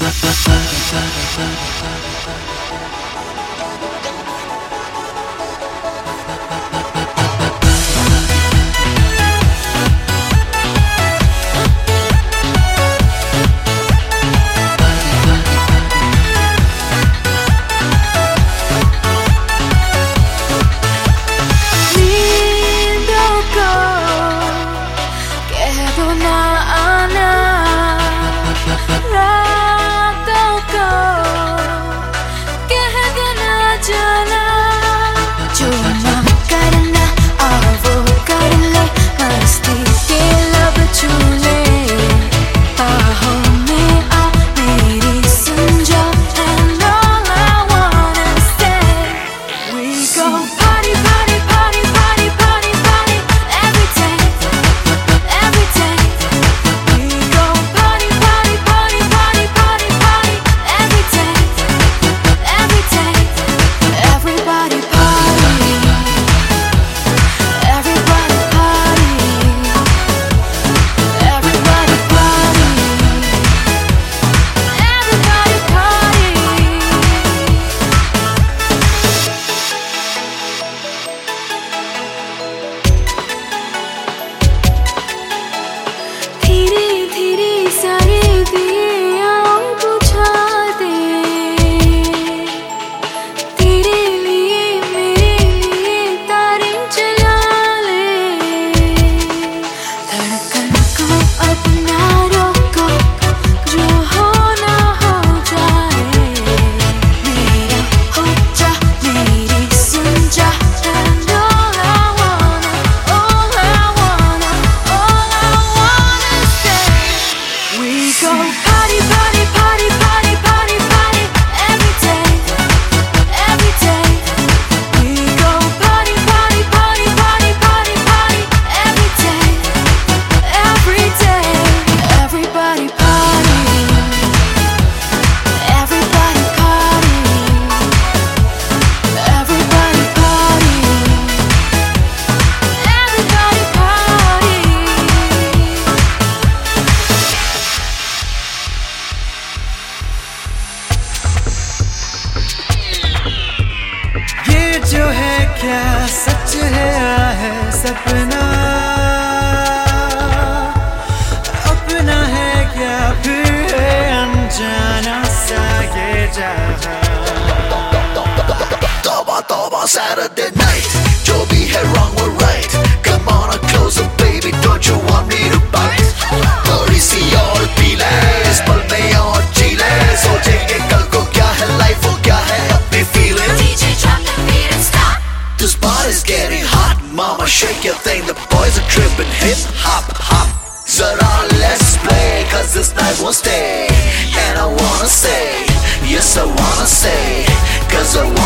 जो है क्या सच है सपना अपना है क्या फिर है अनजाना सा ये जहां तौबा तौबा Saturday night जो भी है wrong or right come on closer baby don't you want me to bite थोड़ी सी और पी ले इस पल में और जी ले सोचेंगे कल को क्या है लाइफ वो क्या है अपनी feeling DJ drop the beat and stop this body's getting hot mama shake your thing the boys are tripping hip hop hop zara let's play cause this night won't stay and I wanna say yes I wanna say cause I